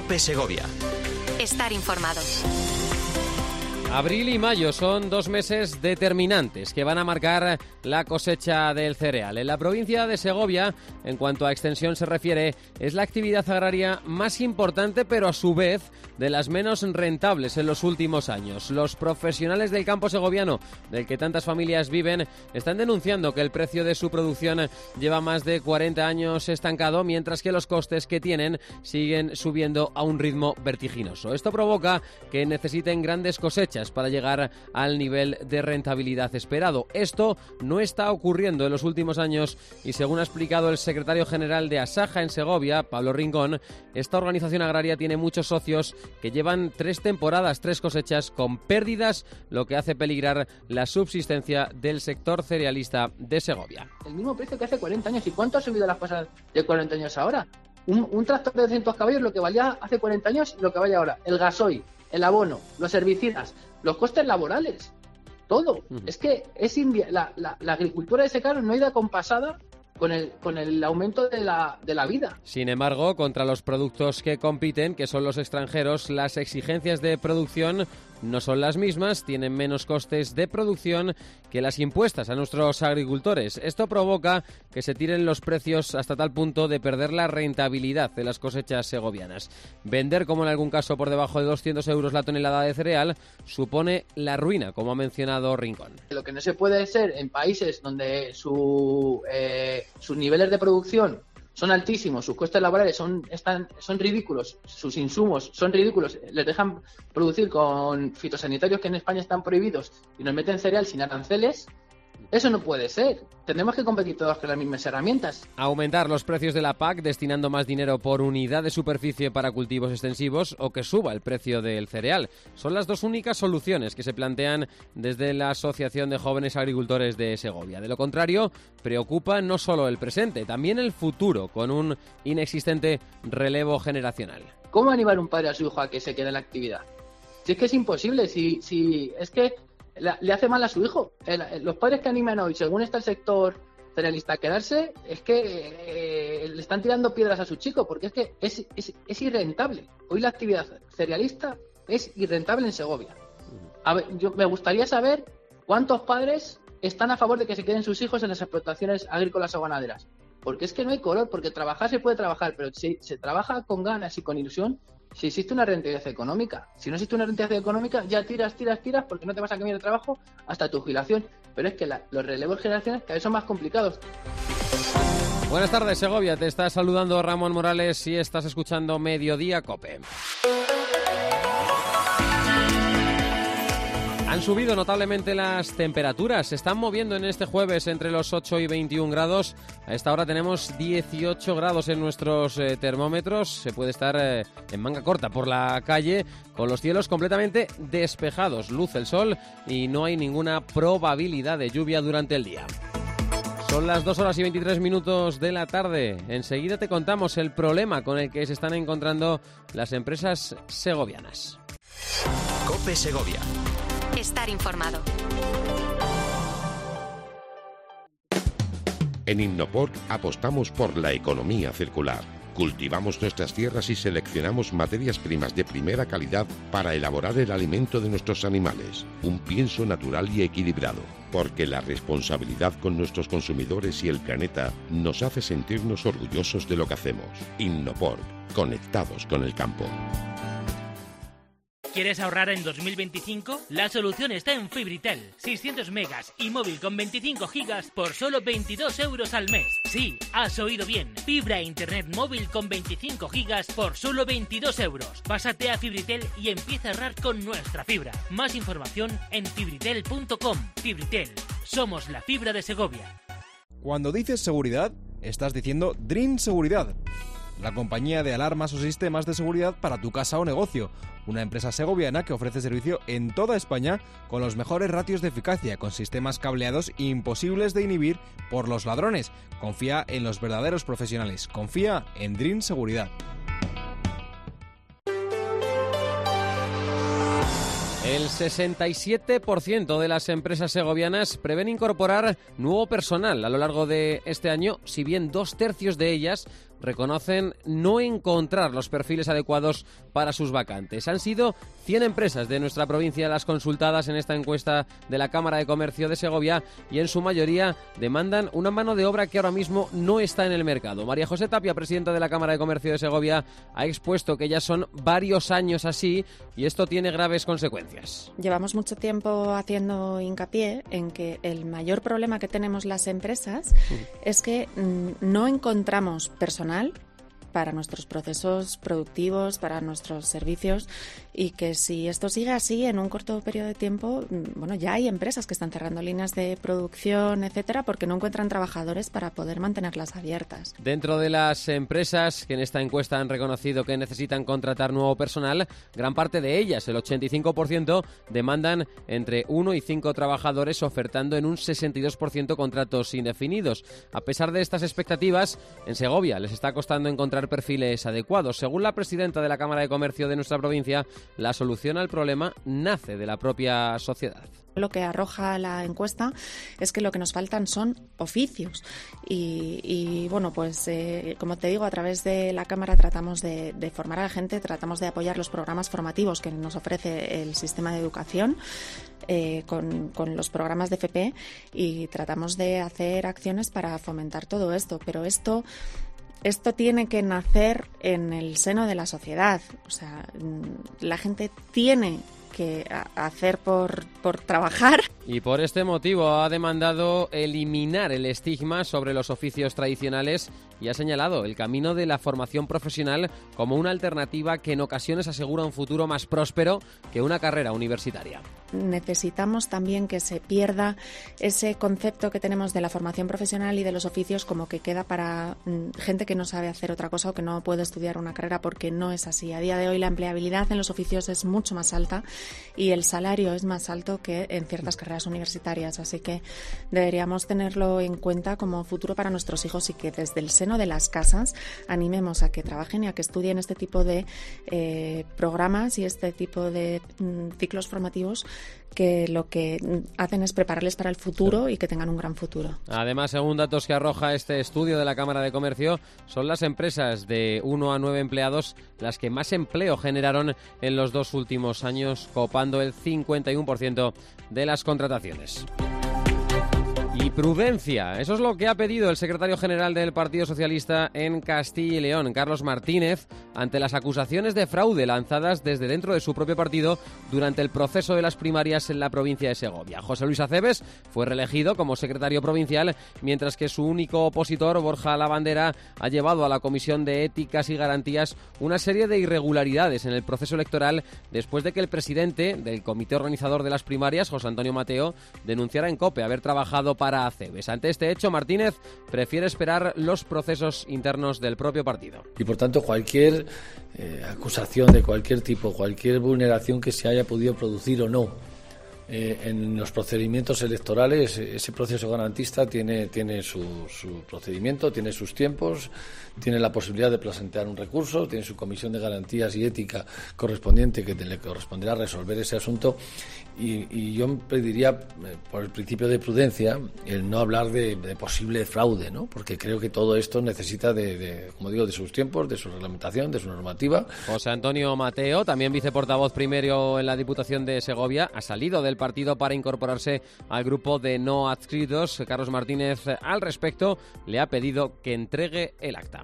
COPE Segovia. Estar informado. Abril y mayo son 2 meses determinantes que van a marcar la cosecha del cereal. En la provincia de Segovia, en cuanto a extensión se refiere, es la actividad agraria más importante, pero a su vez de las menos rentables en los últimos años. Los profesionales del campo segoviano, del que tantas familias viven, están denunciando que el precio de su producción lleva más de 40 años estancado, mientras que los costes que tienen siguen subiendo a un ritmo vertiginoso. Esto provoca que necesiten grandes cosechas para llegar al nivel de rentabilidad esperado. Esto no está ocurriendo en los últimos años y, según ha explicado el secretario general de Asaja en Segovia, Pablo Rincón, esta organización agraria tiene muchos socios que llevan 3 temporadas, 3 cosechas con pérdidas, lo que hace peligrar la subsistencia del sector cerealista de Segovia. El mismo precio que hace 40 años. ¿Y cuánto ha subido las cosas de 40 años ahora? Un tractor de 200 caballos, lo que valía hace 40 años y lo que vale ahora. El gasoil, el abono, los herbicidas, los costes laborales, todo. Es que la agricultura de secano no ha ido acompasada con el aumento de la vida. Sin embargo, contra los productos que compiten, que son los extranjeros, las exigencias de producción no son las mismas, tienen menos costes de producción que las impuestas a nuestros agricultores. Esto provoca que se tiren los precios hasta tal punto de perder la rentabilidad de las cosechas segovianas. Vender, como en algún caso, por debajo de 200 euros la tonelada de cereal supone la ruina, como ha mencionado Rincón. Lo que no se puede ser en países donde sus niveles de producción son altísimos, sus costes laborales son ridículos, sus insumos son ridículos, les dejan producir con fitosanitarios que en España están prohibidos y nos meten cereal sin aranceles. Eso no puede ser. Tenemos que competir todos con las mismas herramientas. Aumentar los precios de la PAC destinando más dinero por unidad de superficie para cultivos extensivos o que suba el precio del cereal. Son las 2 únicas soluciones que se plantean desde la Asociación de Jóvenes Agricultores de Segovia. De lo contrario, preocupa no solo el presente, también el futuro, con un inexistente relevo generacional. ¿Cómo animar un padre a su hijo a que se quede en la actividad? Si es que es imposible, si es que le hace mal a su hijo. Los padres que animan hoy, según está el sector cerealista, a quedarse, es que le están tirando piedras a su chico, porque es que es irrentable. Hoy la actividad cerealista es irrentable en Segovia. A ver, me gustaría saber cuántos padres están a favor de que se queden sus hijos en las explotaciones agrícolas o ganaderas. Porque es que no hay color, porque trabajar se puede trabajar, pero si se trabaja con ganas y con ilusión, si existe una rentabilidad económica. Si no existe una rentabilidad económica, ya tiras porque no te vas a cambiar de trabajo hasta tu jubilación. Pero es que los relevos generacionales cada vez son más complicados. Buenas tardes, Segovia. Te está saludando Ramón Morales y estás escuchando Mediodía COPE. Han subido notablemente las temperaturas, se están moviendo en este jueves entre los 8 y 21 grados. A esta hora tenemos 18 grados en nuestros termómetros. Se puede estar en manga corta por la calle con los cielos completamente despejados. Luce el sol y no hay ninguna probabilidad de lluvia durante el día. Son las 2 horas y 23 minutos de la tarde. Enseguida te contamos el problema con el que se están encontrando las empresas segovianas. COPE Segovia. Estar informado. En Innopor apostamos por la economía circular. Cultivamos nuestras tierras y seleccionamos materias primas de primera calidad para elaborar el alimento de nuestros animales. Un pienso natural y equilibrado, porque la responsabilidad con nuestros consumidores y el planeta nos hace sentirnos orgullosos de lo que hacemos. Innopor, conectados con el campo. ¿Quieres ahorrar en 2025? La solución está en Fibritel. 600 megas y móvil con 25 gigas por solo 22 euros al mes. Sí, has oído bien. Fibra e internet móvil con 25 gigas por solo 22 euros. Pásate a Fibritel y empieza a ahorrar con nuestra fibra. Más información en fibritel.com. Fibritel, somos la fibra de Segovia. Cuando dices seguridad, estás diciendo Dream Seguridad, la compañía de alarmas o sistemas de seguridad para tu casa o negocio. Una empresa segoviana que ofrece servicio en toda España con los mejores ratios de eficacia, con sistemas cableados imposibles de inhibir por los ladrones. Confía en los verdaderos profesionales. Confía en Dream Seguridad. El 67% de las empresas segovianas prevén incorporar nuevo personal a lo largo de este año, si bien 2/3 de ellas reconocen no encontrar los perfiles adecuados para sus vacantes. Han sido 100 empresas de nuestra provincia las consultadas en esta encuesta de la Cámara de Comercio de Segovia y en su mayoría demandan una mano de obra que ahora mismo no está en el mercado. María José Tapia, presidenta de la Cámara de Comercio de Segovia, ha expuesto que ya son varios años así y esto tiene graves consecuencias. Llevamos mucho tiempo haciendo hincapié en que el mayor problema que tenemos las empresas es que no encontramos personal para nuestros procesos productivos, para nuestros servicios, y que si esto sigue así en un corto periodo de tiempo, bueno, ya hay empresas que están cerrando líneas de producción, etcétera, porque no encuentran trabajadores para poder mantenerlas abiertas. Dentro de las empresas que en esta encuesta han reconocido que necesitan contratar nuevo personal, gran parte de ellas, el 85%, demandan entre 1 y 5 trabajadores, ofertando en un 62% contratos indefinidos. A pesar de estas expectativas, en Segovia les está costando encontrar perfiles adecuados. Según la presidenta de la Cámara de Comercio de nuestra provincia, la solución al problema nace de la propia sociedad. Lo que arroja la encuesta es que lo que nos faltan son oficios y bueno, pues como te digo, a través de la Cámara tratamos de formar a la gente, tratamos de apoyar los programas formativos que nos ofrece el sistema de educación con los programas de FP, y tratamos de hacer acciones para fomentar todo esto, pero esto tiene que nacer en el seno de la sociedad. O sea, la gente tiene que hacer por trabajar. Y por este motivo ha demandado eliminar el estigma sobre los oficios tradicionales y ha señalado el camino de la formación profesional como una alternativa que en ocasiones asegura un futuro más próspero que una carrera universitaria. Necesitamos también que se pierda ese concepto que tenemos de la formación profesional y de los oficios como que queda para gente que no sabe hacer otra cosa o que no puede estudiar una carrera, porque no es así. A día de hoy la empleabilidad en los oficios es mucho más alta y el salario es más alto que en ciertas carreras universitarias, así que deberíamos tenerlo en cuenta como futuro para nuestros hijos y que desde el seno de las casas animemos a que trabajen y a que estudien este tipo de programas y este tipo de ciclos formativos que lo que hacen es prepararles para el futuro y que tengan un gran futuro. Además, según datos que arroja este estudio de la Cámara de Comercio, son las empresas de 1 a 9 empleados las que más empleo generaron en los 2 últimos años, copando el 51% de las contrataciones. Y prudencia, eso es lo que ha pedido el secretario general del Partido Socialista en Castilla y León, Carlos Martínez, ante las acusaciones de fraude lanzadas desde dentro de su propio partido durante el proceso de las primarias en la provincia de Segovia. José Luis Aceves fue reelegido como secretario provincial, mientras que su único opositor, Borja Lavandera, ha llevado a la Comisión de Éticas y Garantías una serie de irregularidades en el proceso electoral después de que el presidente del comité organizador de las primarias, José Antonio Mateo, denunciara en COPE haber trabajado para Aceves. Ante este hecho, Martínez prefiere esperar los procesos internos del propio partido. Y por tanto, cualquier acusación de cualquier tipo, cualquier vulneración que se haya podido producir o no en los procedimientos electorales, ese proceso garantista tiene su procedimiento, tiene sus tiempos, tiene la posibilidad de presentar un recurso, tiene su comisión de garantías y ética correspondiente que le corresponderá resolver ese asunto, y yo pediría, por el principio de prudencia, el no hablar de posible fraude, ¿no? Porque creo que todo esto necesita como digo, de sus tiempos, de su reglamentación, de su normativa. José Antonio Mateo, también viceportavoz primero en la Diputación de Segovia, ha salido del partido para incorporarse al grupo de no adscritos. Carlos Martínez, al respecto, le ha pedido que entregue el acta.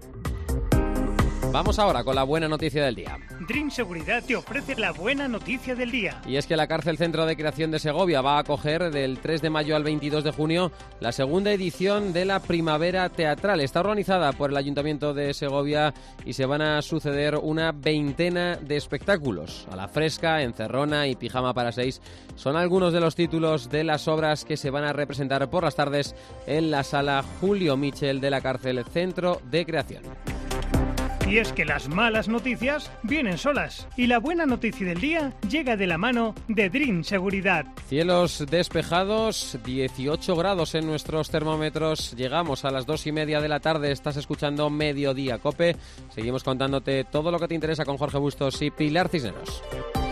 Vamos ahora con la buena noticia del día. Dream Seguridad te ofrece la buena noticia del día. Y es que la Cárcel Centro de Creación de Segovia va a acoger del 3 de mayo al 22 de junio la segunda edición de la Primavera Teatral. Está organizada por el Ayuntamiento de Segovia y se van a suceder una veintena de espectáculos. A la fresca, encerrona y pijama para 6 son algunos de los títulos de las obras que se van a representar por las tardes en la Sala Julio Michel de la Cárcel Centro de Creación. Y es que las malas noticias vienen solas y la buena noticia del día llega de la mano de Dream Seguridad. Cielos despejados, 18 grados en nuestros termómetros. Llegamos a las 2:30 de la tarde. Estás escuchando Mediodía Cope. Seguimos contándote todo lo que te interesa con Jorge Bustos y Pilar Cisneros.